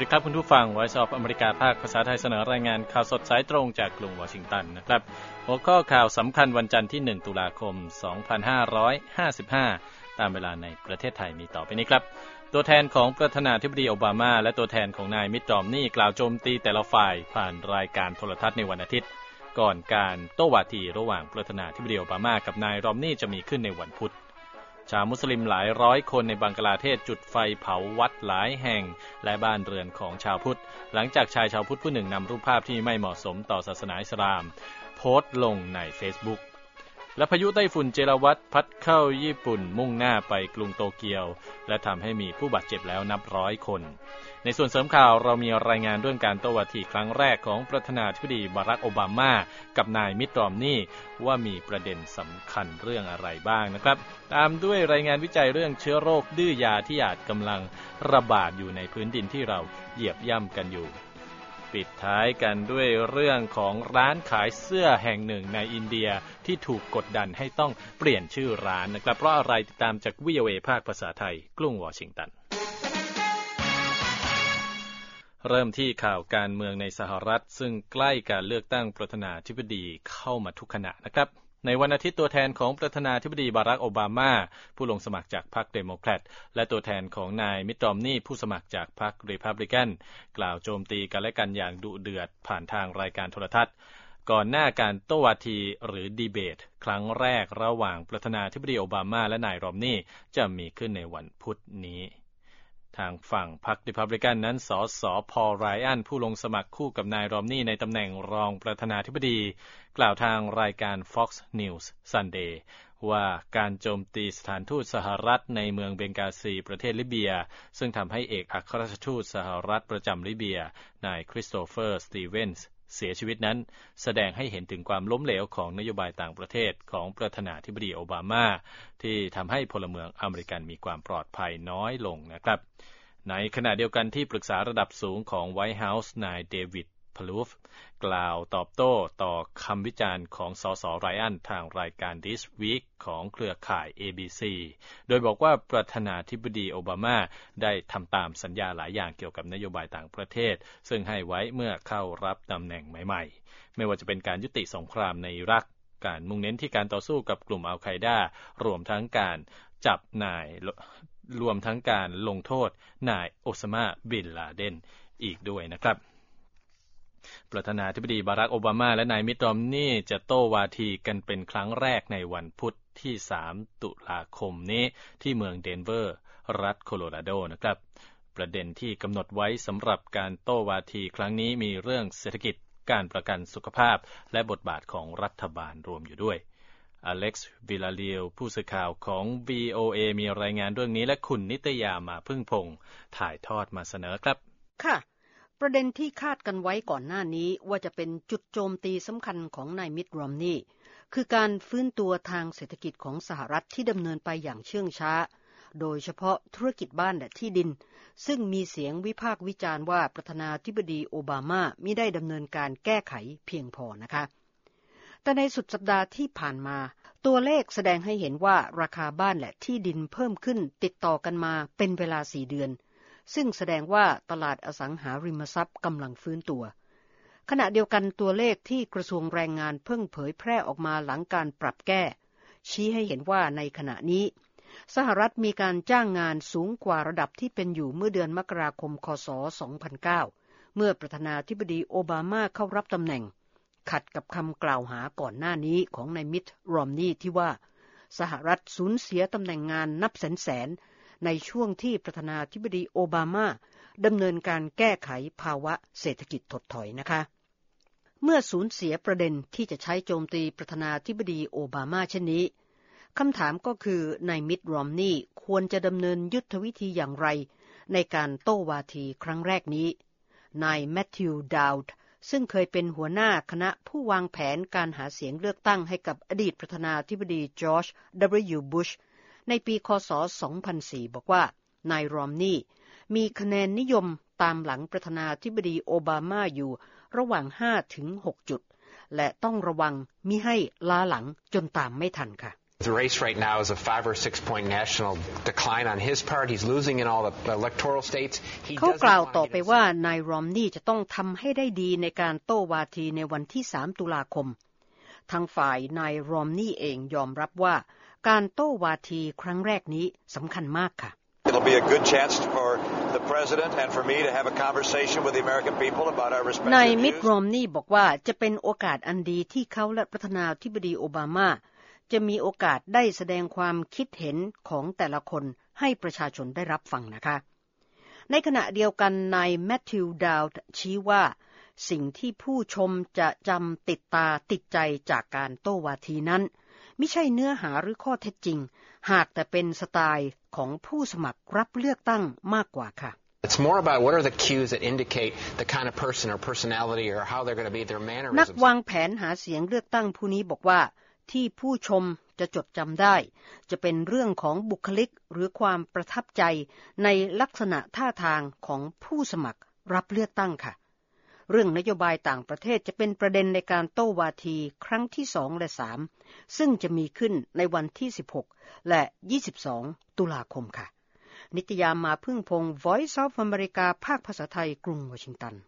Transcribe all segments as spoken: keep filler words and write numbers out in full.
วัสดีครับคุณผู้ฟัง Voice of America ภาคภาษาไทยเสนอรายงานข่าวสดสายตรงจากกรุงวอชิงตันนะครับหัวข้อข่าวสำคัญวันจันทร์ที่หนึ่งตุลาคมสองพันห้าร้อยห้าสิบห้าตามเวลาในประเทศไทยมีต่อไปนี้ครับตัวแทนของประธานาธิบดีโอบามาและตัวแทนของนายมิตต์ รอมนีย์กล่าวโจมตีแต่ละฝ่ายผ่านรายการโทรทัศน์ในวันอาทิตย์ก่อนการโต้วาทีระหว่างประธานาธิบดีโอบามากับนายรอมนีย์จะมีขึ้นในวันพุธชาวมุสลิมหลายร้อยคนในบังกลาเทศจุดไฟเผาวัดหลายแห่งและบ้านเรือนของชาวพุทธหลังจากชายชาวพุทธผู้หนึ่งนำรูปภาพที่ไม่เหมาะสมต่อศาสนาอิสลามโพสต์ลงใน Facebook และพายุไต้ฝุ่นเจรวัตพัดเข้าญี่ปุ่นมุ่งหน้าไปกรุงโตเกียวและทำให้มีผู้บาดเจ็บแล้วนับร้อยคนในส่วนเสริมข่าวเรามีรายงานเรื่องการโต้วาทีครั้งแรกของประธานาธิบดีบารักโอบามากับนายมิตต์ รอมนีย์ว่ามีประเด็นสำคัญเรื่องอะไรบ้างนะครับตามด้วยรายงานวิจัยเรื่องเชื้อโรคดื้อยาที่อาจกำลังระบาดอยู่ในพื้นดินที่เราเหยียบย่ำกันอยู่ปิดท้ายกันด้วยเรื่องของร้านขายเสื้อแห่งหนึ่งในอินเดียที่ถูกกดดันให้ต้องเปลี่ยนชื่อร้านนะครับเพราะอะไรติดตามจาก วี โอ เอ ภาคภาษาไทยกรุงวอชิงตันเริ่มที่ข่าวการเมืองในสหรัฐซึ่งใกล้การเลือกตั้งประธานาธิบดีเข้ามาทุกขณะนะครับในวันอาทิตย์ตัวแทนของประธานาธิบดีบารักโอบามาผู้ลงสมัครจากพรรคเดโมแครตและตัวแทนของนายมิตต์ รอมนีย์ผู้สมัครจากพรรครีพับลิกันกล่าวโจมตีกันและกันอย่างดุเดือดผ่านทางรายการโทรทัศน์ก่อนหน้าการโต้วาทีหรือดีเบตครั้งแรกระหว่างประธานาธิบดีโอบามาและนายรอมนีย์จะมีขึ้นในวันพุธนี้ทางฝั่งพรรครีพับลิกันนั้นสสพอล ไรอันผู้ลงสมัครคู่กับนายรอมนีย์ในตำแหน่งรองประธานาธิบดีกล่าวทางรายการ Fox News Sunday ว่าการโจมตีสถานทูตสหรัฐในเมืองเบงกาซีประเทศลิเบียซึ่งทำให้เอกอัครราชทูตสหรัฐประจำลิเบียนายคริสโตเฟอร์สตีเวนส์เสียชีวิตนั้นแสดงให้เห็นถึงความล้มเหลวของนโยบายต่างประเทศของประธานาธิบดีโอบามาที่ทำให้พลเมืองอเมริกันมีความปลอดภัยน้อยลงนะครับในขณะเดียวกันที่ปรึกษาระดับสูงของไวท์เฮาส์นายเดวิดพลูฟกล่าวตอบโต้ต่อคำวิจารณ์ของสสไรอันทางรายการ This Week ของเครือข่าย เอ บี ซี โดยบอกว่าประธานาธิบดีโอบามาได้ทำตามสัญญาหลายอย่างเกี่ยวกับนโยบายต่างประเทศซึ่งให้ไว้เมื่อเข้ารับตำแหน่งใหม่ๆไม่ว่าจะเป็นการยุติสงครามในอิรักการมุ่งเน้นที่การต่อสู้กับกลุ่มอัลไคดารวมทั้งการจับนายรวมทั้งการลงโทษนายโอซามาบินลาเดนอีกด้วยนะครับประธานาธิบดีบารักโอบามาและนายมิตต์ รอมนีย์จะโต้วาทีกันเป็นครั้งแรกในวันพุธที่สามตุลาคมนี้ที่เมืองเดนเวอร์รัฐโคโลราโดนะครับประเด็นที่กำหนดไว้สำหรับการโต้วาทีครั้งนี้มีเรื่องเศรษฐกิจการประกันสุขภาพและบทบาทของรัฐบาลรวมอยู่ด้วยอเล็กซ์วิลาเลียวผู้สื่อข่าวของ วี โอ เอ มีรายงานเรื่องนี้และคุณนิตยามาพึ่งพงษ์ถ่ายทอดมาเสนอครับค่ะประเด็นที่คาดกันไว้ก่อนหน้านี้ว่าจะเป็นจุดโจมตีสำคัญของนายมิตต์ รอมนีย์คือการฟื้นตัวทางเศรษฐกิจของสหรัฐที่ดำเนินไปอย่างเชื่องช้าโดยเฉพาะธุรกิจบ้านและที่ดินซึ่งมีเสียงวิพากษ์วิจารณ์ว่าประธานาธิบดีโอบามามิได้ดำเนินการแก้ไขเพียงพอนะคะแต่ในสุดสัปดาห์ที่ผ่านมาตัวเลขแสดงให้เห็นว่าราคาบ้านและที่ดินเพิ่มขึ้นติดต่อกันมาเป็นเวลาสี่เดือนซึ่งแสดงว่าตลาดอสังหาริมทรัพย์กำลังฟื้นตัวขณะเดียวกันตัวเลขที่กระทรวงแรงงานเพิ่งเผยแพร่ออกมาหลังการปรับแก้ชี้ให้เห็นว่าในขณะนี้สหรัฐมีการจ้างงานสูงกว่าระดับที่เป็นอยู่เมื่อเดือนมกราคมคศสองพันเก้าเมื่อประธานาธิบดีโอบามาเข้ารับตำแหน่งขัดกับคำกล่าวหาก่อนหน้านี้ของนายมิตต์ รอมนีย์ที่ว่าสหรัฐสูญเสียตำแหน่งงานนับแสนๆในช่วงที่ประธานาธิบดีโอบามาดำเนินการแก้ไขภาวะเศรษฐกิจถดถอยนะคะเมื่อสูญเสียประเด็นที่จะใช้โจมตีประธานาธิบดีโอบามาเช่นนี้คำถามก็คือนายมิตต์ รอมนีย์ควรจะดำเนินยุทธวิธีอย่างไรในการโต้วาทีครั้งแรกนี้นายแมทธิว ดาวด์ซึ่งเคยเป็นหัวหน้าคณะผู้วางแผนการหาเสียงเลือกตั้งให้กับอดีตประธานาธิบดีจอร์จ ดับเบิลยู บุชในปีคศสองพันสี่บอกว่านายรอมนีย์มีคะแนนนิยมตามหลังประธานาธิบดีโอบามาอยู่ระหว่าง ห้าถึงหก จุดและต้องระวังมิให้ล้าหลังจนตามไม่ทันค่ะ The race right now is a five or six point national decline on his part. He's losing in all the electoral states. เขากล่าวต่อไปว่านายรอมนีย์จะต้องทำให้ได้ดีในการโต้วาทีในวันที่สามตุลาคมทางฝ่ายนายรอมนีย์เองยอมรับว่าการโต้วาทีครั้งแรกนี้สำคัญมากค่ะ It'll be a good chance for the president and for me to have a conversation with the American people about our respective views. นายมิตต์ รอมนีย์บอกว่าจะเป็นโอกาสอันดีที่เขาและประธานาธิบดีโอบามาจะมีโอกาสได้แสดงความคิดเห็นของแต่ละคนให้ประชาชนได้รับฟังนะคะในขณะเดียวกันนายแมทธิว ดาวด์ชี้ว่าสิ่งที่ผู้ชมจะจำติดตาติดใจจากการโต้วาทีนั้นไม่ใช่เนื้อหาหรือข้อเท็จจริงหากแต่เป็นสไตล์ของผู้สมัครรับเลือกตั้งมากกว่าค่ะ It's more about what are the cues that indicate the kind of person or personality or how they're going to be their mannerisms. นักวางแผนหาเสียงเลือกตั้งผู้นี้บอกว่าที่ผู้ชมจะจดจำได้จะเป็นเรื่องของบุคลิกหรือความประทับใจในลักษณะท่าทางของผู้สมัครรับเลือกตั้งค่ะเรื่องนโยบายต่างประเทศจะเป็นประเด็นในการโต้วาทีครั้งที่สองและสามซึ่งจะมีขึ้นในวันที่สิบหกและยี่สิบสองตุลาคมค่ะนิตยามาพึ่งพงศ์ Voice of America ภาคภาษาไทยกรุงวอชิงตัน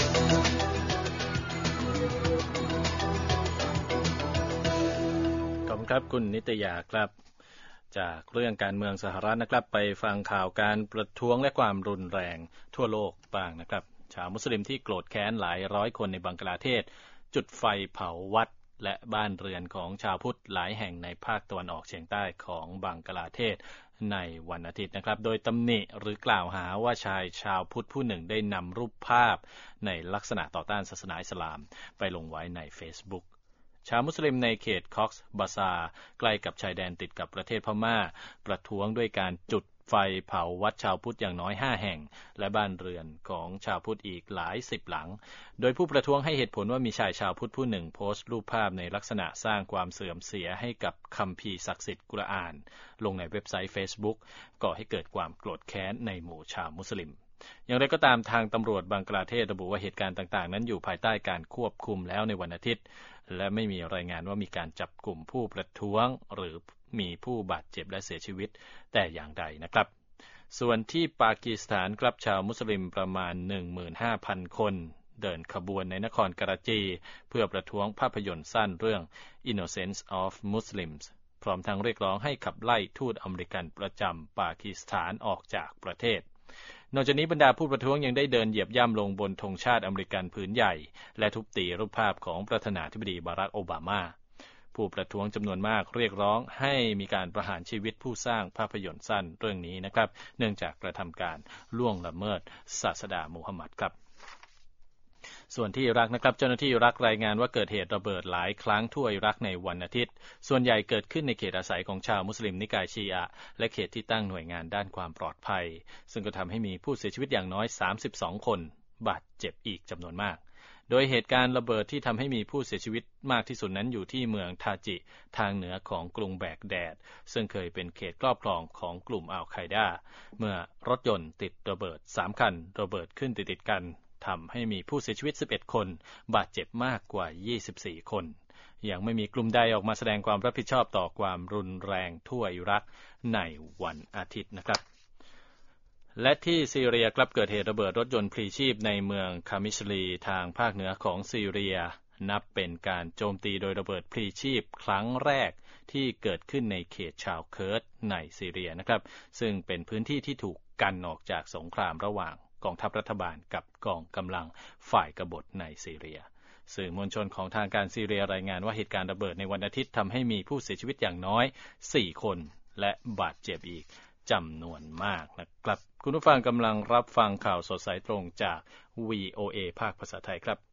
ขอบคุณครับคุณนิตยาครับจากเรื่องการเมืองสหรัฐนะครับไปฟังข่าวการประท้วงและความรุนแรงทั่วโลกบ้างนะครับชาวมุสลิมที่โกรธแค้นหลายร้อยคนในบังกลาเทศจุดไฟเผาวัดและบ้านเรือนของชาวพุทธหลายแห่งในภาคตะวันออกเฉียงใต้ของบังกลาเทศในวันอาทิตย์นะครับโดยตำหนิหรือกล่าวหาว่าชายชาวพุทธผู้หนึ่งได้นำรูปภาพในลักษณะต่อต้านศาสนาอิสลามไปลงไว้ใน Facebookชาวมุสลิมในเขตคอกซ์บาซาร์ใกล้กับชายแดนติดกับประเทศพม่าประท้วงด้วยการจุดไฟเผาวัดชาวพุทธอย่างน้อยห้าแห่งและบ้านเรือนของชาวพุทธอีกหลายสิบหลังโดยผู้ประท้วงให้เหตุผลว่ามีชายชาวพุทธผู้หนึ่งโพสต์รูปภาพในลักษณะสร้างความเสื่อมเสียให้กับคัมภีร์ศักดิ์สิทธิ์กุรอานลงในเว็บไซต์ Facebook ก่อให้เกิดความโกรธแค้นในหมู่ชาวมุสลิมอย่างไรก็ตามทางตำรวจบังกลาเทศระบุว่าเหตุการณ์ต่างๆนั้นอยู่ภายใต้การควบคุมแล้วในวันอาทิตย์และไม่มีรายงานว่ามีการจับกลุ่มผู้ประท้วงหรือมีผู้บาดเจ็บและเสียชีวิตแต่อย่างใดนะครับส่วนที่ปากีสถานครับชาวมุสลิมประมาณ หนึ่งหมื่นห้าพัน คนเดินขบวนในนครกราจีเพื่อประท้วงภาพยนตร์สั้นเรื่อง Innocence of Muslims พร้อมทั้งเรียกร้องให้ขับไล่ทูตอเมริกันประจำปากีสถานออกจากประเทศนอกจากนี้บรรดาผู้ประท้วงยังได้เดินเหยียบย่ำลงบนธงชาติอเมริกันผืนใหญ่และทุบตีรูปภาพของประธานาธิบดีบารักโอบามาผู้ประท้วงจำนวนมากเรียกร้องให้มีการประหารชีวิตผู้สร้างภาพยนตร์สั้นเรื่องนี้นะครับเนื่องจากกระทำการล่วงละเมิดศาสดามูฮัมหมัดครับส่วนที่อิรักนะครับเจ้าหน้าที่อิรักรายงานว่าเกิดเหตุระเบิดหลายครั้งทั่วอิรักในวันอาทิตย์ส่วนใหญ่เกิดขึ้นในเขตอาศัยของชาวมุสลิมนิกายชีอะห์และเขตที่ตั้งหน่วยงานด้านความปลอดภัยซึ่งก็ทำให้มีผู้เสียชีวิตอย่างน้อยสามสิบสองคนบาดเจ็บอีกจำนวนมากโดยเหตุการณ์ระเบิดที่ทำให้มีผู้เสียชีวิตมากที่สุดนั้นอยู่ที่เมืองทาจิทางเหนือของกรุงแบกแดดซึ่งเคยเป็นเขตครอบครองของกลุ่มอัลไคดาเมื่อรถยนต์ติดระเบิดสามคันระเบิดขึ้นติดๆกันทำให้มีผู้เสียชีวิตสิบเอ็ดคนบาดเจ็บมากกว่ายี่สิบสี่คนยังไม่มีกลุ่มใดออกมาแสดงความรับผิดชอบต่อความรุนแรงทั่วอิรักในวันอาทิตย์นะครับและที่ซีเรียกลับเกิดเหตุระเบิดรถยนต์พลีชีพในเมืองคามิชลีทางภาคเหนือของซีเรียนับเป็นการโจมตีโดยระเบิดพลีชีพครั้งแรกที่เกิดขึ้นในเขตชาวเคิร์ดในซีเรียนะครับซึ่งเป็นพื้นที่ที่ถูกกันออกจากสงครามระหว่างกองทัพรัฐบาลกับกองกำลังฝ่ายกบฏในซีเรียสื่อมวลชนของทางการซีเรียรายงานว่าเหตุการณ์ระเบิดในวันอาทิตย์ทำให้มีผู้เสียชีวิตอย่างน้อยสี่คนและบาดเจ็บอีกจำนวนมากนะครับคุณผู้ฟังกำลังรับฟังข่าวสดสายตรงจาก วี โอ เอ ภาคภาษาไทยครับ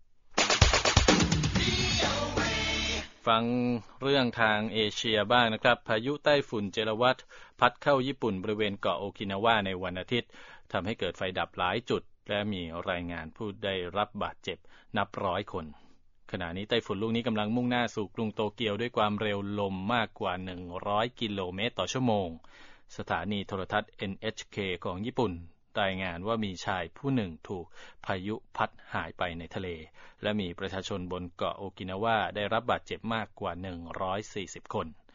ฟังเรื่องทางเอเชียบ้างนะครับพายุไต้ฝุ่นเจรวัตพัดเข้าญี่ปุ่นบริเวณเกาะโอกินาวาในวันอาทิตย์ทำให้เกิดไฟดับหลายจุดและมีรายงานผู้ได้รับบาดเจ็บนับร้อยคนขณะนี้ไต้ฝุ่นลูกนี้กำลังมุ่งหน้าสู่กรุงโตเกียวด้วยความเร็วลมมากกว่าหนึ่งร้อยกิโลเมตรต่อชั่วโมงสถานีโทรทัศน์ เอ็น เอช เค ของญี่ปุ่นรายงานว่ามีชายผู้หนึ่งถูกพายุพัดหายไปในทะเลและมีประชาชนบนเกาะโอกินาวาได้รับบาดเจ็บมากกว่าหนึ่งร้อยสี่สิบคนเ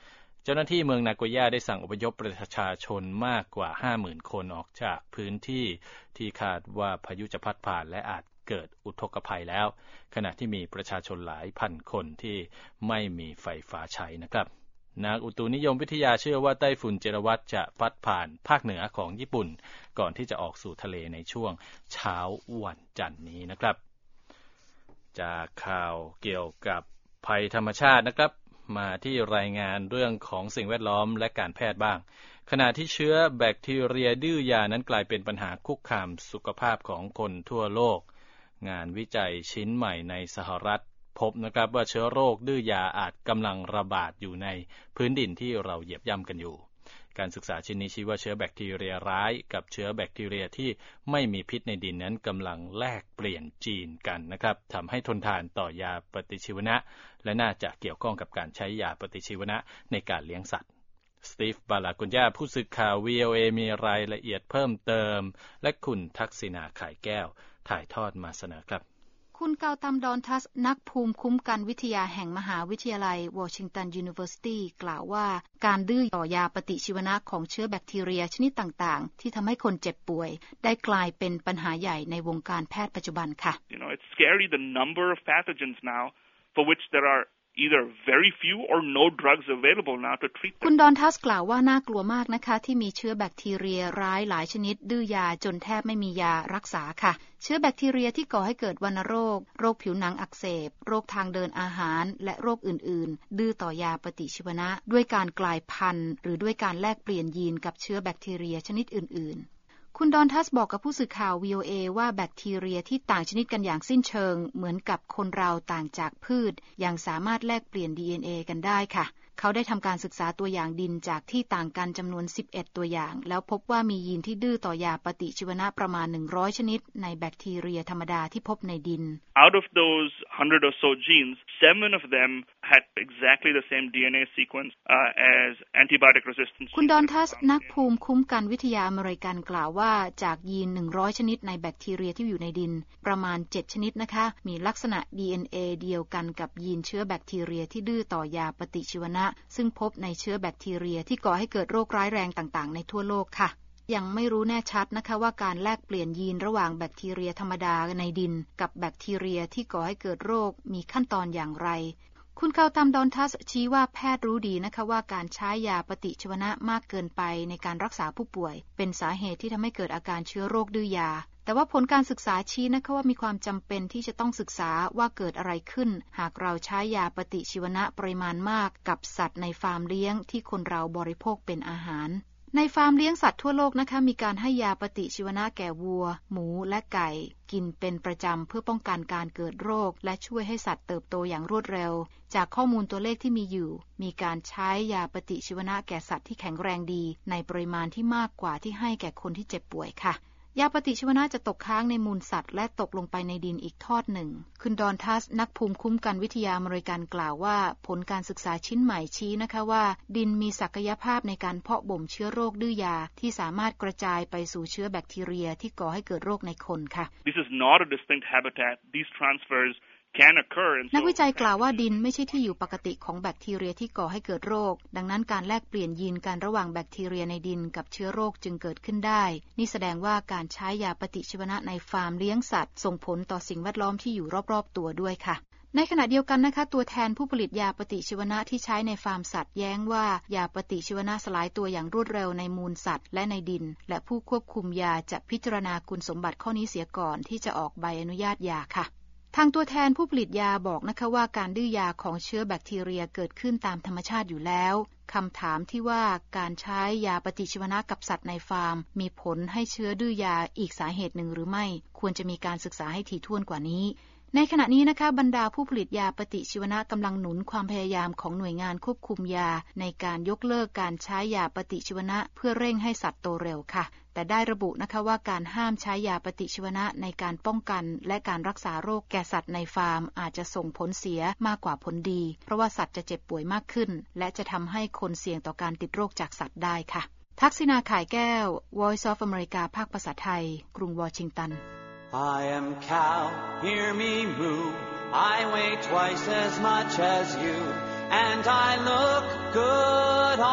จ้าหน้าที่เมืองนาโกย่าได้สั่งอพยพประชาชนมากกว่า ห้าหมื่น คนออกจากพื้นที่ที่คาดว่าพายุจะพัดผ่านและอาจเกิดอุทกภัยแล้วขณะที่มีประชาชนหลายพันคนที่ไม่มีไฟฟ้าใช้นะครับนักอุตุนิยมวิทยาเชื่อว่าไต้ฝุ่นเจรวัตจะพัดผ่านภาคเหนือของญี่ปุ่นก่อนที่จะออกสู่ทะเลในช่วงเช้าวันจันทร์นี้นะครับจากข่าวเกี่ยวกับภัยธรรมชาตินะครับมาที่รายงานเรื่องของสิ่งแวดล้อมและการแพทย์บ้างขณะที่เชื้อแบคทีเรียดื้อยานั้นกลายเป็นปัญหาคุกคามสุขภาพของคนทั่วโลกงานวิจัยชิ้นใหม่ในสหรัฐพบนะครับว่าเชื้อโรคดื้อยาอาจกำลังระบาดอยู่ในพื้นดินที่เราเหยียบย่ำกันอยู่การศึกษาชิ้นนี้ชี้ว่าเชื้อแบคทีเรียร้ายกับเชื้อแบคทีเรียที่ไม่มีพิษในดินนั้นกำลังแลกเปลี่ยนจีนกันนะครับทำให้ทนทานต่อยาปฏิชีวนะและน่าจะเกี่ยวข้องกับการใช้ยาปฏิชีวนะในการเลี้ยงสัตว์สตีฟบาลากุญญาผู้สื่อข่าว วี โอ เอ มีรายละเอียดเพิ่มเติมและคุณทักษิณาข่ายแก้วถ่ายทอดมาเสนอครับคุณเกาตัมดอนทัสนักภูมิคุ้มกันวิทยาแห่งมหาวิทยาลัยวอชิงตันยูนิเวอร์ซิตี้กล่าวว่าการดื้อต่อยาปฏิชีวนะของเชื้อแบคทีเรียชนิดต่างๆที่ทำให้คนเจ็บป่วยได้กลายเป็นปัญหาใหญ่ในวงการแพทย์ปัจจุบันค่ะ You know, it's scary the number of pathogens now for which there are either very few or no drugs available now to treat them คุณดอนทัสกล่าวว่าน่ากลัวมากนะคะที่มีเชื้อแบคทีเรียร้ายหลายชนิดดื้อยาจนแทบไม่มียารักษาค่ะเชื้อแบคทีเรียที่ก่อให้เกิดวัณโรคโรคผิวหนังอักเสบโรคทางเดินอาหารและโรคอื่นๆดื้อต่อยาปฏิชีวนะด้วยการกลายพันธุ์หรือด้วยการแลกเปลี่ยนยีนกับเชื้อแบคทีเรียชนิดอื่นๆคุณดอนทัสบอกกับผู้สื่อข่าว วี โอ เอ ว่าแบคทีเรียที่ต่างชนิดกันอย่างสิ้นเชิงเหมือนกับคนเราต่างจากพืชยังสามารถแลกเปลี่ยน ดี เอ็น เอ กันได้ค่ะเขาได้ทำการศึกษาตัวอย่างดินจากที่ต่างกันจำนวนสิบเอ็ดตัวอย่างแล้วพบว่ามียีนที่ดื้อต่อยาปฏิชีวนะประมาณหนึ่งร้อยชนิดในแบคทีเรียธรรมดาที่พบในดิน Out of those one hundred or so genes, seven of them had exactly the same ดี เอ็น เอ sequence uh, as antibiotic resistance. คุณดอนทัสนักภูมิคุ้มกันวิทยาอเมริกันกล่าวว่าจากยีนหนึ่งร้อยชนิดในแบคทีเรียที่อยู่ในดินประมาณเจ็ดชนิดนะคะมีลักษณะ ดี เอ็น เอ เดียวกันกับยีนเชื้อแบคทีเรียที่ดื้อต่อยาปฏิชีวนะซึ่งพบในเชื้อแบคทีเรียที่ก่อให้เกิดโรคร้ายแรงต่างๆในทั่วโลกค่ะยังไม่รู้แน่ชัดนะคะว่าการแลกเปลี่ยนยีนระหว่างแบคทีเรียธรรมดาในดินกับแบคทีเรียที่ก่อให้เกิดโรคมีขั้นตอนอย่างไรคุณเกาตัมดอนทัสชี้ว่าแพทย์รู้ดีนะคะว่าการใช้ยาปฏิชีวนะมากเกินไปในการรักษาผู้ป่วยเป็นสาเหตุที่ทำให้เกิดอาการเชื้อโรคดื้อยาแต่ว่าผลการศึกษาชี้นะคะว่ามีความจำเป็นที่จะต้องศึกษาว่าเกิดอะไรขึ้นหากเราใช้ยาปฏิชีวนะปริมาณมากกับสัตว์ในฟาร์มเลี้ยงที่คนเราบริโภคเป็นอาหารในฟาร์มเลี้ยงสัตว์ทั่วโลกนะคะมีการให้ยาปฏิชีวนะแก่วัวหมูและไก่กินเป็นประจำเพื่อป้องกันการเกิดโรคและช่วยให้สัตว์เติบโตอย่างรวดเร็วจากข้อมูลตัวเลขที่มีอยู่มีการใช้ยาปฏิชีวนะแก่สัตว์ที่แข็งแรงดีในปริมาณที่มากกว่าที่ให้แก่คนที่เจ็บป่วยค่ะยาปฏิชีวนะจะตกค้างในมูลสัตว์และตกลงไปในดินอีกทอดหนึ่งคุณดอนทัสนักภูมิคุ้มกันวิทยาอเมริกันกล่าวว่าผลการศึกษาชิ้นใหม่ชี้นะคะว่าดินมีศักยภาพในการเพาะบ่มเชื้อโรคดื้อยาที่สามารถกระจายไปสู่เชื้อแบคทีเรียที่ก่อให้เกิดโรคในคนค่ะ This is not a distinct habitat. These transfers นักวิจัยกล่าวว่าดินไม่ใช่ที่อยู่ปกติของแบคทีเรียที่ก่อให้เกิดโรคดังนั้นการแลกเปลี่ยนยีนกันระหว่างแบคทีเรียในดินกับเชื้อโรคจึงเกิดขึ้นได้นี่แสดงว่าการใช้ยาปฏิชีวนะในฟาร์มเลี้ยงสัตว์ส่งผลต่อสิ่งแวดล้อมที่อยู่รอบๆตัวด้วยค่ะในขณะเดียวกันนะคะตัวแทนผู้ผลิตยาปฏิชีวนะที่ใช้ในฟาร์มสัตว์แย้งว่ายาปฏิชีวนะสลายตัวอย่างรวดเร็วในมูลสัตว์และในดินและผู้ควบคุมยาจะพิจารณาคุณสมบัติข้อนี้เสียก่อนที่จะออกใบอนุญาตยาค่ะทางตัวแทนผู้ผลิตยาบอกนะคะว่าการดื้อยาของเชื้อแบคทีเรียเกิดขึ้นตามธรรมชาติอยู่แล้วคำถามที่ว่าการใช้ยาปฏิชีวนะกับสัตว์ในฟาร์มมีผลให้เชื้อดื้อยาอีกสาเหตุหนึ่งหรือไม่ควรจะมีการศึกษาให้ถี่ถ้วนกว่านี้ในขณะนี้นะคะบรรดาผู้ผลิตยาปฏิชีวนะกำลังหนุนความพยายามของหน่วยงานควบคุมยาในการยกเลิกการใช้ยาปฏิชีวนะเพื่อเร่งให้สัตว์โตเร็วค่ะแต่ได้ระบุนะคะว่าการห้ามใช้ยาปฏิชีวนะในการป้องกันและการรักษาโรคแก่สัตว์ในฟาร์มอาจจะส่งผลเสียมากกว่าผลดีเพราะว่าสัตว์จะเจ็บป่วยมากขึ้นและจะทำให้คนเสี่ยงต่อการติดโรคจากสัตว์ได้ค่ะทักษิณาข่ายแก้ว Voice of America ภาคภาษาไทยกรุงวอชิงตัน I am cow, hear me moo. I weigh twice as much as you, and I look good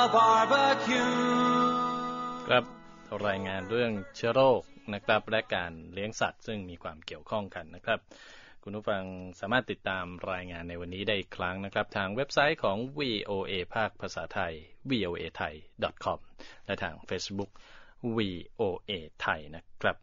barbecue ครับรายงานเรื่องเชื้อโรคนะครับและการเลี้ยงสัตว์ซึ่งมีความเกี่ยวข้องกันนะครับคุณผู้ฟังสามารถติดตามรายงานในวันนี้ได้อีกครั้งนะครับทางเว็บไซต์ของ วี โอ เอ ภาคภาษาไทย วี โอ เอ ไทย ดอท คอม และทาง Facebook วี โอ เอ ไทยนะครับ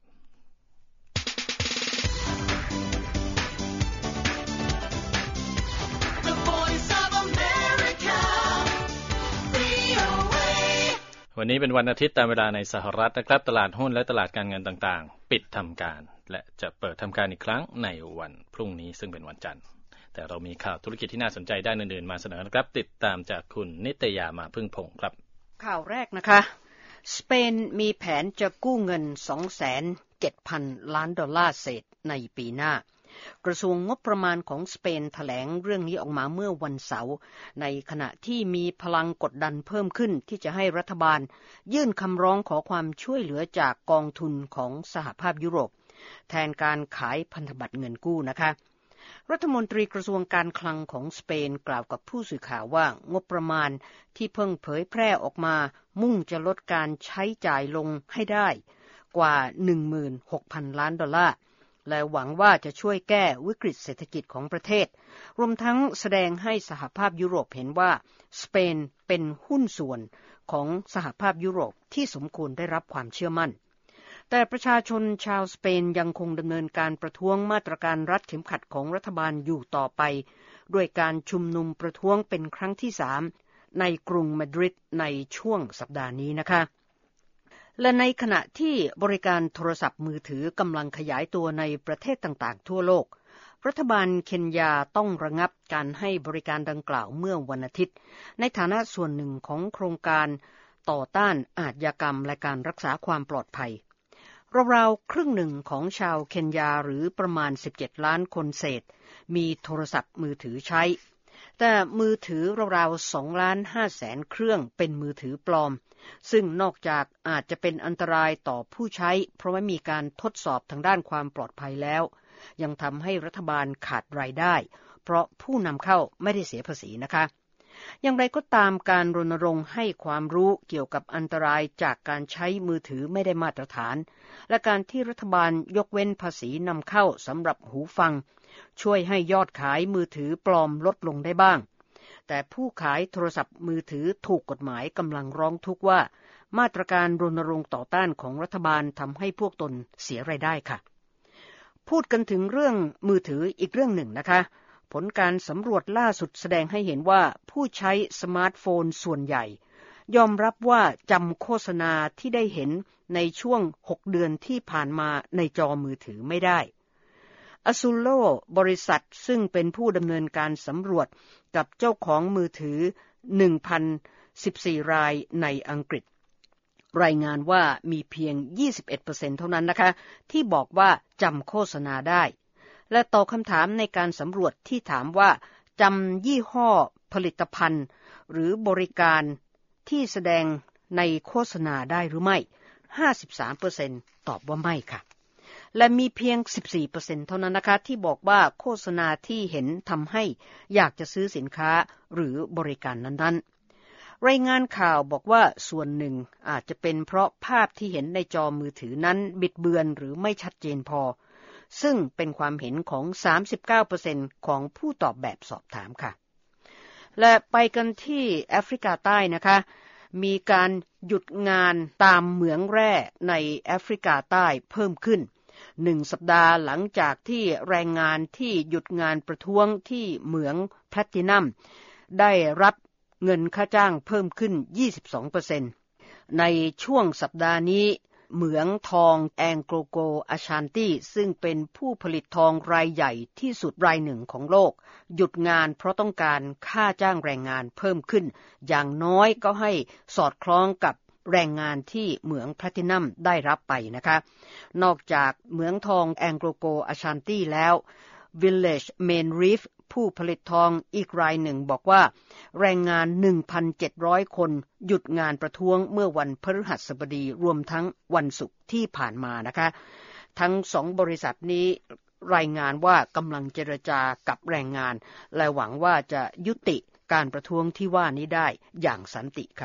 วันนี้เป็นวันอาทิตย์ตามเวลาในสหรัฐนะครับตลาดหุ้นและตลาดการเงินต่างๆปิดทำการและจะเปิดทำการอีกครั้งในวันพรุ่งนี้ซึ่งเป็นวันจันทร์แต่เรามีข่าวธุรกิจที่น่าสนใจด้านอื่นๆมาเสนอนะครับติดตามจากคุณนิตยามาพึ่งพงศ์ครับข่าวแรกนะคะสเปนมีแผนจะกู้เงิน สองแสนเจ็ดพัน ล้านดอลลาร์เศษในปีหน้ากระทรวงงบประมาณของสเปนแถลงเรื่องนี้ออกมาเมื่อวันเสาร์ในขณะที่มีพลังกดดันเพิ่มขึ้นที่จะให้รัฐบาลยื่นคำร้องขอความช่วยเหลือจากกองทุนของสหภาพยุโรปแทนการขายพันธบัตรเงินกู้นะคะรัฐมนตรีกระทรวงการคลังของสเปนกล่าวกับผู้สื่อข่าวว่างบประมาณที่เพิ่งเผยแพร่ออกมามุ่งจะลดการใช้จ่ายลงให้ได้กว่า หนึ่งหมื่นหกพัน ล้านดอลลาร์และหวังว่าจะช่วยแก้วิกฤตเศรษฐกิจของประเทศรวมทั้งแสดงให้สหภาพยุโรปเห็นว่าสเปนเป็นหุ้นส่วนของสหภาพยุโรปที่สมควรได้รับความเชื่อมั่นแต่ประชาชนชาวสเปนยังคงดำเนินการประท้วงมาตรการรัดเข็มขัดของรัฐบาลอยู่ต่อไปด้วยการชุมนุมประท้วงเป็นครั้งที่สามในกรุงมาดริดในช่วงสัปดาห์นี้นะคะและในขณะที่บริการโทรศัพท์มือถือกำลังขยายตัวในประเทศต่างๆทั่วโลกรัฐบาลเคนยาต้องระงับการให้บริการดังกล่าวเมื่อวันอาทิตย์ในฐานะส่วนหนึ่งของโครงการต่อต้านอาชญากรรมและการรักษาความปลอดภัยราวๆครึ่งหนึ่งของชาวเคนยาหรือประมาณสิบเจ็ดล้านคนเศษมีโทรศัพท์มือถือใช้แต่มือถือราวๆ สองล้านห้าแสนเครื่องเป็นมือถือปลอมซึ่งนอกจากอาจจะเป็นอันตรายต่อผู้ใช้เพราะไม่มีการทดสอบทางด้านความปลอดภัยแล้วยังทำให้รัฐบาลขาดรายได้เพราะผู้นำเข้าไม่ได้เสียภาษีนะคะอย่างไรก็ตามการรณรงค์ให้ความรู้เกี่ยวกับอันตรายจากการใช้มือถือไม่ได้มาตรฐานและการที่รัฐบาลยกเว้นภาษีนำเข้าสำหรับหูฟังช่วยให้ยอดขายมือถือปลอมลดลงได้บ้างแต่ผู้ขายโทรศัพท์มือถือถูกกฎหมายกำลังร้องทุกข์ว่ามาตรการรณรงค์ต่อต้านของรัฐบาลทำให้พวกตนเสียรายได้ค่ะพูดกันถึงเรื่องมือถืออีกเรื่องหนึ่งนะคะผลการสำรวจล่าสุดแสดงให้เห็นว่าผู้ใช้สมาร์ทโฟนส่วนใหญ่ยอมรับว่าจำโฆษณาที่ได้เห็นในช่วงหกเดือนที่ผ่านมาในจอมือถือไม่ได้อซูโลบริษัทซึ่งเป็นผู้ดำเนินการสำรวจกับเจ้าของมือถือ หนึ่งพันสิบสี่ รายในอังกฤษรายงานว่ามีเพียง ยี่สิบเอ็ดเปอร์เซ็นต์ เท่านั้นนะคะที่บอกว่าจำโฆษณาได้และตอบคำถามในการสำรวจที่ถามว่าจำยี่ห้อผลิตภัณฑ์หรือบริการที่แสดงในโฆษณาได้หรือไม่ ห้าสิบสามเปอร์เซ็นต์ ตอบว่าไม่ค่ะและมีเพียง สิบสี่เปอร์เซ็นต์ เท่านั้นนะคะที่บอกว่าโฆษณาที่เห็นทำให้อยากจะซื้อสินค้าหรือบริการนั้นๆรายงานข่าวบอกว่าส่วนหนึ่งอาจจะเป็นเพราะภาพที่เห็นในจอมือถือนั้นบิดเบือนหรือไม่ชัดเจนพอซึ่งเป็นความเห็นของ สามสิบเก้าเปอร์เซ็นต์ ของผู้ตอบแบบสอบถามค่ะและไปกันที่แอฟริกาใต้นะคะมีการหยุดงานตามเหมืองแร่ในแอฟริกาใต้เพิ่มขึ้นหนึ่งสัปดาห์หลังจากที่แรงงานที่หยุดงานประท้วงที่เหมืองแพลตินัมได้รับเงินค่าจ้างเพิ่มขึ้น ยี่สิบสองเปอร์เซ็นต์ ในช่วงสัปดาห์นี้เหมืองทองแองโกโกอาชานตีซึ่งเป็นผู้ผลิตทองรายใหญ่ที่สุดรายหนึ่งของโลกหยุดงานเพราะต้องการค่าจ้างแรงงานเพิ่มขึ้นอย่างน้อยก็ให้สอดคล้องกับแรงงานที่เหมืองแพลตินัมได้รับไปนะคะนอกจากเหมืองทองแองโกโกอาชานตีแล้ว Village Main Reef ผู้ผลิตทองอีกรายหนึ่งบอกว่าแรงงาน หนึ่งพันเจ็ดร้อย คนหยุดงานประท้วงเมื่อวันพฤหัสบดีรวมทั้งวันศุกร์ที่ผ่านมานะคะทั้งสองบริษัทนี้รายงานว่ากำลังเจรจากับแรงงานและหวังว่าจะยุติการประท้วงที่ว่านี้ได้อย่างสันติค่ะ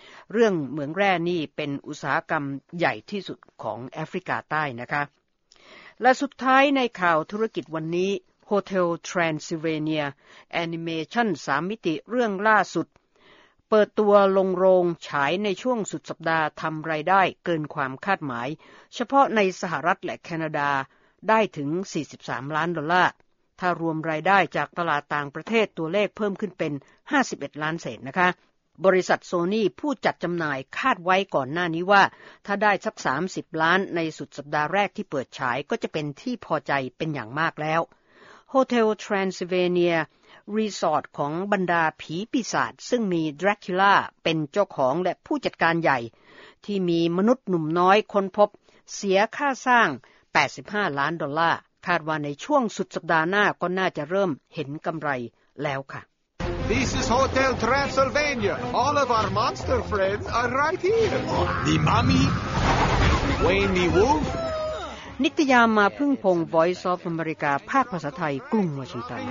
เรื่องเหมืองแร่นี่เป็นอุตสาหกรรมใหญ่ที่สุดของแอฟริกาใต้นะคะและสุดท้ายในข่าวธุรกิจวันนี้ Hotel Transylvania Animation สามมิติเรื่องล่าสุดเปิดตัวลงโรงฉายในช่วงสุดสัปดาห์ทำรายได้เกินความคาดหมายเฉพาะในสหรัฐและแคนาดาได้ถึงสี่สิบสามล้านดอลลาร์ถ้ารวมรายได้จากตลาดต่างประเทศตัวเลขเพิ่มขึ้นเป็นห้าสิบเอ็ดล้านเศษนะคะบริษัทโซนี่ผู้จัดจำหน่ายคาดไว้ก่อนหน้านี้ว่าถ้าได้สักสามสิบล้านในสุดสัปดาห์แรกที่เปิดฉายก็จะเป็นที่พอใจเป็นอย่างมากแล้ว Hotel Transylvania รีสอร์ทของบรรดาผีปีศาจซึ่งมีดราคูล่าเป็นเจ้าของและผู้จัดการใหญ่ที่มีมนุษย์หนุ่มน้อยค้นพบเสียค่าสร้างแปดสิบห้าล้านดอลลาร์คาดว่าในช่วงสุดสัปดาห์หน้าก็น่าจะเริ่มเห็นกำไรแล้วค่ะ This is Hotel Transylvania. All of our monster friends are right here. The Mummy, Wayne the Wolf. นิตยามาพึ่งพง Voice of America ภาคภาษาไทยกรุงวอชิงตัน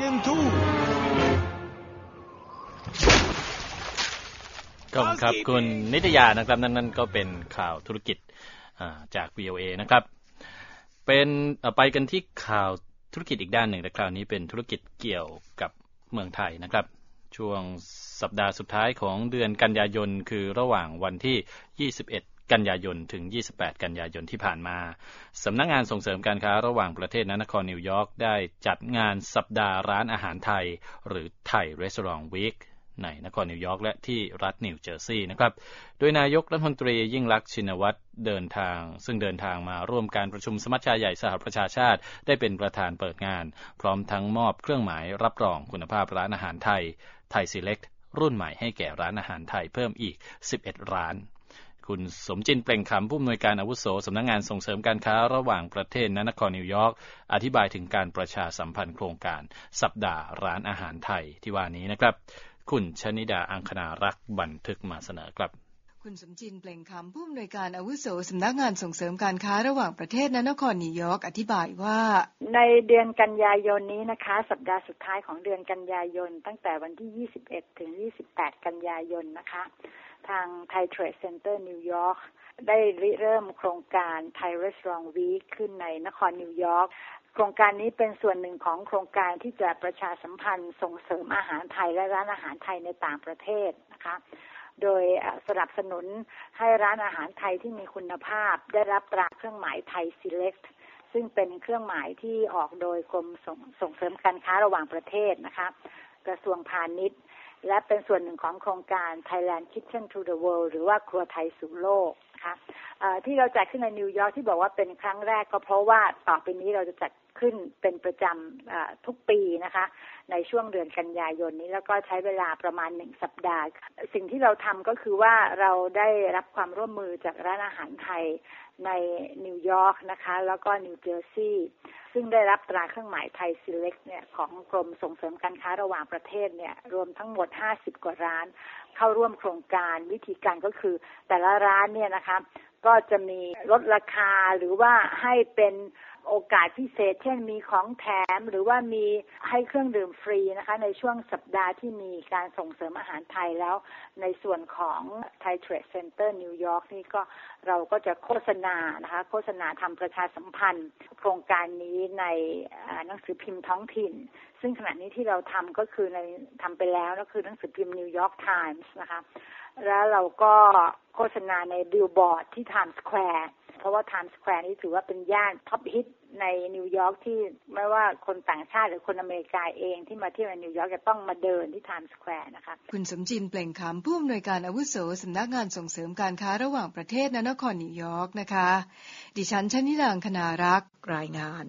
ขอบคุณครับคุณนิตยานะครับนั่นนั่นก็เป็นข่าวธุรกิจจาก วี โอ เอ นะครับเป็นไปกันที่ข่าวธุรกิจอีกด้านหนึ่งแต่คราวนี้เป็นธุรกิจเกี่ยวกับเมืองไทยนะครับช่วงสัปดาห์สุดท้ายของเดือนกันยายนคือระหว่างวันที่ยี่สิบเอ็ดกันยายนถึงยี่สิบแปดกันยายนที่ผ่านมาสำนักงานส่งเสริมการค้าระหว่างประเทศนครนิวยอร์กได้จัดงานสัปดาห์ร้านอาหารไทยหรือไทย Restaurant Week ในนครนิวยอร์กและที่รัฐนิวเจอร์ซีย์นะครับโดยนายกรัฐมนตรียิ่งลักษณ์ชินวัตรเดินทางซึ่งเดินทางมาร่วมการประชุมสมัชชาใหญ่สหประชาชาติได้เป็นประธานเปิดงานพร้อมทั้งมอบเครื่องหมายรับรองคุณภาพร้านอาหารไทยไทย Select รุ่นใหม่ให้แก่ร้านอาหารไทยเพิ่มอีกสิบเอ็ดร้านคุณสมจินเปล่งขำผู้อำนวยการอาวุโสสำนักงานส่งเสริมการค้าระหว่างประเทศนครนิวยอร์กอธิบายถึงการประชาสัมพันธ์โครงการสัปดาห์ร้านอาหารไทยที่ว่านี้นะครับคุณชนิดาอังคณารักษ์บันทึกมาเสนอครับคุณสมจินเปล่งคำผู้อำนวยการอาวุโสสำนักงานส่งเสริมการค้าระหว่างประเทศนครนิวยอร์กอธิบายว่าในเดือนกันยายนนี้นะคะสัปดาห์สุดท้ายของเดือนกันยายนตั้งแต่วันที่ยี่สิบเอ็ดถึงยี่สิบแปดกันยายนนะคะทาง Thai Trade Center นิวยอร์กได้ริเริ่มโครงการ Thai Restaurant Week ขึ้นในนครนิวยอร์กโครงการนี้เป็นส่วนหนึ่งของโครงการที่จะประชาสัมพันธ์ส่งเสริมอาหารไทยและร้านอาหารไทยในต่างประเทศนะคะโดยสนับสนุนให้ร้านอาหารไทยที่มีคุณภาพได้รับตราเครื่องหมายไทย Select ซึ่งเป็นเครื่องหมายที่ออกโดยกรมส่งส่งเสริมการค้าระหว่างประเทศนะคะกระทรวงพาณิชย์และเป็นส่วนหนึ่งของโครงการ Thailand Kitchen to the World หรือว่าครัวไทยสู่โลกนะคะที่เราจัดขึ้นในนิวยอร์กที่บอกว่าเป็นครั้งแรกก็เพราะว่าต่อไปนี้เราจะจัดขึ้นเป็นประจำทุกปีนะคะในช่วงเดือนกันยายนนี้แล้วก็ใช้เวลาประมาณหนึ่งสัปดาห์สิ่งที่เราทำก็คือว่าเราได้รับความร่วมมือจากร้านอาหารไทยในนิวยอร์กนะคะแล้วก็นิวเจอร์ซีย์ซึ่งได้รับตราเครื่องหมายไทย Select เนี่ยของกรมส่งเสริมการค้าระหว่างประเทศเนี่ยรวมทั้งหมดห้าสิบกว่าร้านเข้าร่วมโครงการวิธีการก็คือแต่ละร้านเนี่ยนะคะก็จะมีลดราคาหรือว่าให้เป็นโอกาสพิเศษเช่นมีของแถมหรือว่ามีให้เครื่องดื่มฟรีนะคะในช่วงสัปดาห์ที่มีการส่งเสริมอาหารไทยแล้วในส่วนของ Thai Trade Center นิวยอร์กนี่ก็เราก็จะโฆษณานะคะโฆษณาทำประชาสัมพันธ์โครงการนี้ในหนังสือพิมพ์ท้องถิ่นซึ่งขณะนี้ที่เราทำก็คือในทำไปแล้วก็คือหนังสือพิมพ์นิวยอร์กไทมส์นะคะแล้วเราก็โฆษณาในบิลบอร์ดที่ไทม์สแควร์เพราะว่าไทม์สแควร์นี้ถือว่าเป็นย่านท็อปฮิตในนิวยอร์กที่ไม่ว่าคนต่างชาติหรือคนอเมริกาเองที่มาเที่ยวในนิวยอร์กจะต้องมาเดินที่ไทม์สแควร์นะคะคุณสมจินเปล่งคำผู้อำนวยการอาวุโสสำนักงานส่งเสริมการค้าระหว่างประเทศนครนิวยอร์กนะคะดิฉันชนิดา อังคณารักษ์รายงาน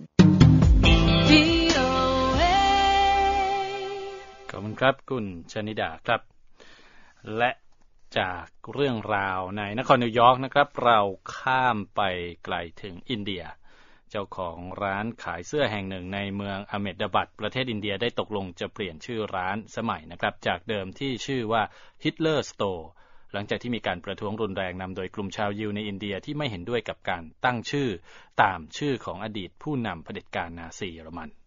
ขอบคุณครับคุณชนิดาครับและจากเรื่องราวในนครนิวยอร์กนะครับเราข้ามไปไกลถึงอินเดียเจ้าของร้านขายเสื้อแห่งหนึ่งในเมืองอเมดาบัดประเทศอินเดียได้ตกลงจะเปลี่ยนชื่อร้านสมัยนะครับจากเดิมที่ชื่อว่า Hitler Store หลังจากที่มีการประท้วงรุนแรงนำโดยกลุ่มชาวยิวในอินเดียที่ไม่เห็นด้วยกับการตั้งชื่อตามชื่อของอดีตผู้นำเผด็จการนาซีเยอรมัน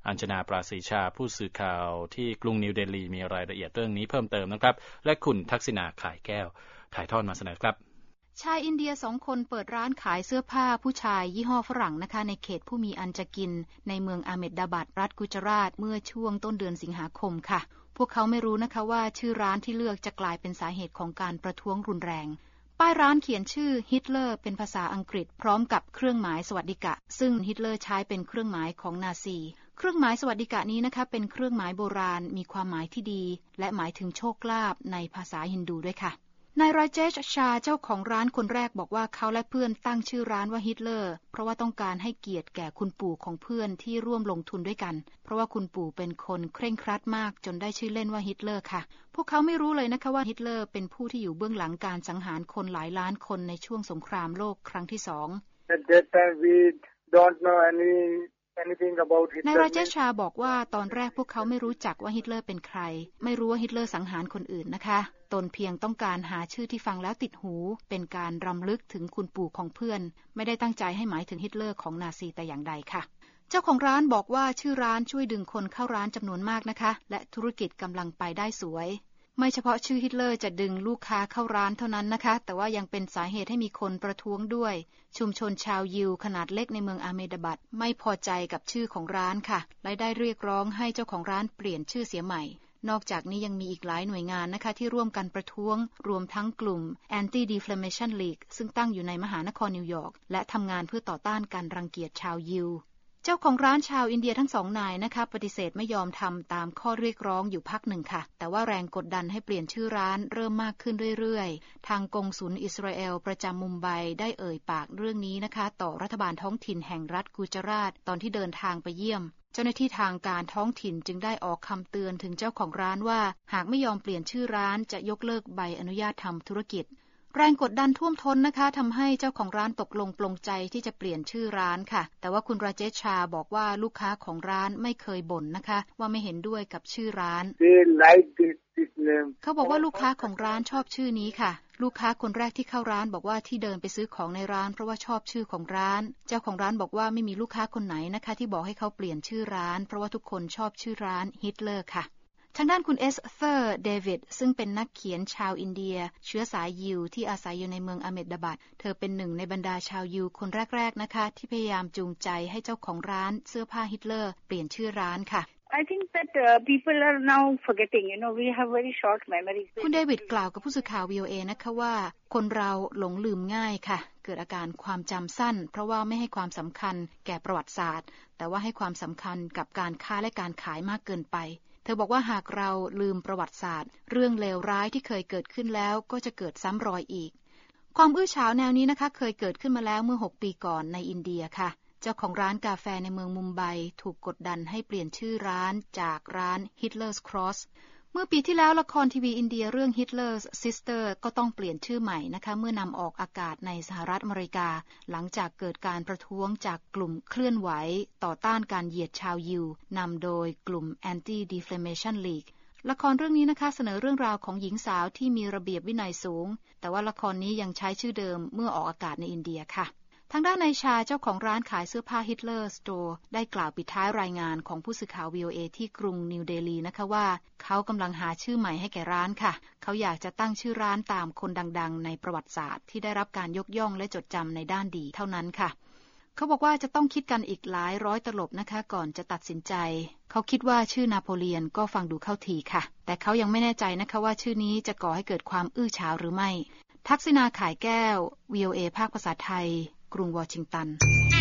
อัญชนาปราศรีชาผู้สื่อข่าวที่กรุงนิวเดลีมีรายละเอียดเรื่องนี้เพิ่มเติมนะครับและคุณทักษิณาข่ายแก้วถ่ายทอดมาเสนอครับชายอินเดียสองคนเปิดร้านขายเสื้อผ้าผู้ชายยี่ห้อฝรั่งนะคะในเขตผู้มีอันจะกินในเมืองอาเมดดาบัดรัฐกุจราตเมื่อช่วงต้นเดือนสิงหาคมค่ะพวกเขาไม่รู้นะคะว่าชื่อร้านที่เลือกจะกลายเป็นสาเหตุของการประท้วงรุนแรงป้ายร้านเขียนชื่อฮิตเลอร์เป็นภาษาอังกฤษพร้อมกับเครื่องหมายสวัสดิกะซึ่งฮิตเลอร์ใช้เป็นเครื่องหมายของนาซีเครื่องหมายสวัสดิกะนี้นะคะเป็นเครื่องหมายโบราณมีความหมายที่ดีและหมายถึงโชคลาภในภาษาฮินดูด้วยค่ะนายราเจชชาเจ้าของร้านคนแรกบอกว่าเขาและเพื่อนตั้งชื่อร้านว่าฮิตเลอร์เพราะว่าต้องการให้เกียรติแก่คุณปู่ของเพื่อนที่ร่วมลงทุนด้วยกันเพราะว่าคุณปู่เป็นคนเคร่งครัดมากจนได้ชื่อเล่นว่าฮิตเลอร์ค่ะพวกเขาไม่รู้เลยนะคะว่าฮิตเลอร์เป็นผู้ที่อยู่เบื้องหลังการสังหารคนหลายล้านคนในช่วงสงครามโลกครั้งที่สอง At that time we don't know any นายราเจชาบอกว่าตอนแรกพวกเขาไม่รู้จักว่าฮิตเลอร์เป็นใครไม่รู้ว่าฮิตเลอร์สังหารคนอื่นนะคะตนเพียงต้องการหาชื่อที่ฟังแล้วติดหูเป็นการรำลึกถึงคุณปู่ของเพื่อนไม่ได้ตั้งใจให้หมายถึงฮิตเลอร์ของนาซีแต่อย่างใดค่ะเจ้าของร้านบอกว่าชื่อร้านช่วยดึงคนเข้าร้านจำนวนมากนะคะและธุรกิจกำลังไปได้สวยไม่เฉพาะชื่อฮิตเลอร์จะดึงลูกค้าเข้าร้านเท่านั้นนะคะแต่ว่ายังเป็นสาเหตุให้มีคนประท้วงด้วยชุมชนชาวยิวขนาดเล็กในเมืองอาเมดาบัดไม่พอใจกับชื่อของร้านค่ะและได้เรียกร้องให้เจ้าของร้านเปลี่ยนชื่อเสียใหม่นอกจากนี้ยังมีอีกหลายหน่วยงานนะคะที่ร่วมกันประท้วงรวมทั้งกลุ่ม Anti-Defamation League ซึ่งตั้งอยู่ในมหานครนิวยอร์กและทำงานเพื่อต่อต้านการรังเกียจชาวยิวเจ้าของร้านชาวอินเดียทั้งสองนายนะคะปฏิเสธไม่ยอมทำตามข้อเรียกร้องอยู่พักหนึ่งค่ะแต่ว่าแรงกดดันให้เปลี่ยนชื่อร้านเริ่มมากขึ้นเรื่อยๆทางกงสุลอิสราเอลประจำมุมไบได้เอ่ยปากเรื่องนี้นะคะต่อรัฐบาลท้องถิ่นแห่งรัฐกุจราตตอนที่เดินทางไปเยี่ยมเจ้าหน้าที่ทางการท้องถิ่นจึงได้ออกคำเตือนถึงเจ้าของร้านว่าหากไม่ยอมเปลี่ยนชื่อร้านจะยกเลิกใบอนุญาตทำธุรกิจแรงกดดันท่วมท้นนะคะทำให้เจ้าของร้านตกลงปลงใจที่จะเปลี่ยนชื่อร้านค่ะแต่ว่าคุณราเจชาบอกว่าลูกค้าของร้านไม่เคยบ่นนะคะว่าไม่เห็นด้วยกับชื่อร้าน like this, this name. เขาบอกว่าลูกค้าของร้านชอบชื่อนี้ค่ะลูกค้าคนแรกที่เข้าร้านบอกว่าที่เดินไปซื้อของในร้านเพราะว่าชอบชื่อของร้านเจ้าของร้านบอกว่าไม่มีลูกค้าคนไหนนะคะที่บอกให้เขาเปลี่ยนชื่อร้านเพราะว่าทุกคนชอบชื่อร้านฮิตเลอร์ค่ะทางด้านคุณเอสเธอร์เดวิดซึ่งเป็นนักเขียนชาวอินเดียเชื้อสายยิวที่อาศัยอยู่ในเมืองอาเมดดาบัดเธอเป็นหนึ่งในบรรดาชาวยิวคนแรกๆนะคะที่พยายามจูงใจให้เจ้าของร้านเสื้อผ้าฮิตเลอร์เปลี่ยนชื่อร้านค่ะ I think that uh, people are now forgetting you know we have very short memories คุณเดวิดกล่าวกับผู้สื่อข่าว วี โอ เอ นะคะว่าคนเราหลงลืมง่ายค่ะเกิดอาการความจำสั้นเพราะว่าไม่ให้ความสำคัญแก่ประวัติศาสตร์แต่ว่าให้ความสำคัญกับการค้าและการขายมากเกินไปเธอบอกว่าหากเราลืมประวัติศาสตร์เรื่องเลวร้ายที่เคยเกิดขึ้นแล้วก็จะเกิดซ้ำรอยอีกความอื้อฉาวแนวนี้นะคะเคยเกิดขึ้นมาแล้วเมื่อหกปีก่อนในอินเดียค่ะเจ้าของร้านกาแฟในเมืองมุมไบถูกกดดันให้เปลี่ยนชื่อร้านจากร้าน Hitler's Cross เมื่อปีที่แล้วละครทีวีอินเดียเรื่อง Hitler's Sister ก็ต้องเปลี่ยนชื่อใหม่นะคะเมื่อนำออกอากาศในสหรัฐอเมริกาหลังจากเกิดการประท้วงจากกลุ่มเคลื่อนไหวต่อต้านการเหยียดชาวยิวนำโดยกลุ่ม Anti-Defamation League ละครเรื่องนี้นะคะเสนอเรื่องราวของหญิงสาวที่มีระเบียบวินัยสูงแต่ว่าละครนี้ยังใช้ชื่อเดิมเมื่อออกอากาศในอินเดียค่ะทางด้านนายชาเจ้าของร้านขายเสื้อผ้า Hitler Store ได้กล่าวปิดท้ายรายงานของผู้สื่อข่าว วี โอ เอ ที่กรุงนิวเดลีนะคะว่าเขากำลังหาชื่อใหม่ให้แก่ร้านค่ะเขาอยากจะตั้งชื่อร้านตามคนดังๆในประวัติศาสตร์ที่ได้รับการยกย่องและจดจำในด้านดีเท่านั้นค่ะเขาบอกว่าจะต้องคิดกันอีกหลายร้อยตลบนะคะก่อนจะตัดสินใจเขาคิดว่าชื่อนาโปเลียนก็ฟังดูเข้าทีค่ะแต่เขายังไม่แน่ใจนะคะว่าชื่อนี้จะก่อให้เกิดความอื้อฉาวหรือไม่ทักษิณาข่ายแก้ว วี โอ เอ ภาคภาษาไทยกรุงวอชิงตัน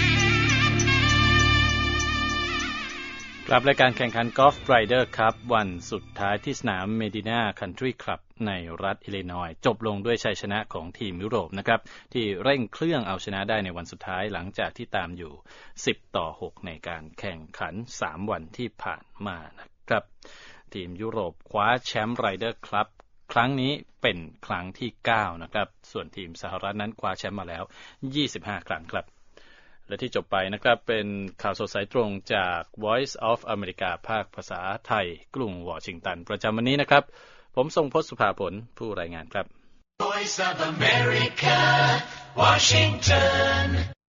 กลับรายการแข่งขันกอล์ฟไรเดอร์ครับวันสุดท้ายที่สนามเมดินาคันทรีคลับในรัฐอิลลินอยส์จบลงด้วยชัยชนะของทีมยุโรปนะครับที่เร่งเครื่องเอาชนะได้ในวันสุดท้ายหลังจากที่ตามอยู่สิบต่อหกในการแข่งขันสามวันที่ผ่านมานะครับทีมยุโรปคว้าแชมป์ไรเดอร์คลับครั้งนี้เป็นครั้งที่เก้านะครับส่วนทีมสหรัฐนั้นคว้าแชมป์มาแล้วยี่สิบห้าครั้งครับและที่จบไปนะครับเป็นข่าวสดสายตรงจาก Voice of America ภาคภาษาไทยกรุงวอชิงตันประจำวันนี้นะครับผมทรงพจน์สุภาผลผู้รายงานครับ Voice of America Washington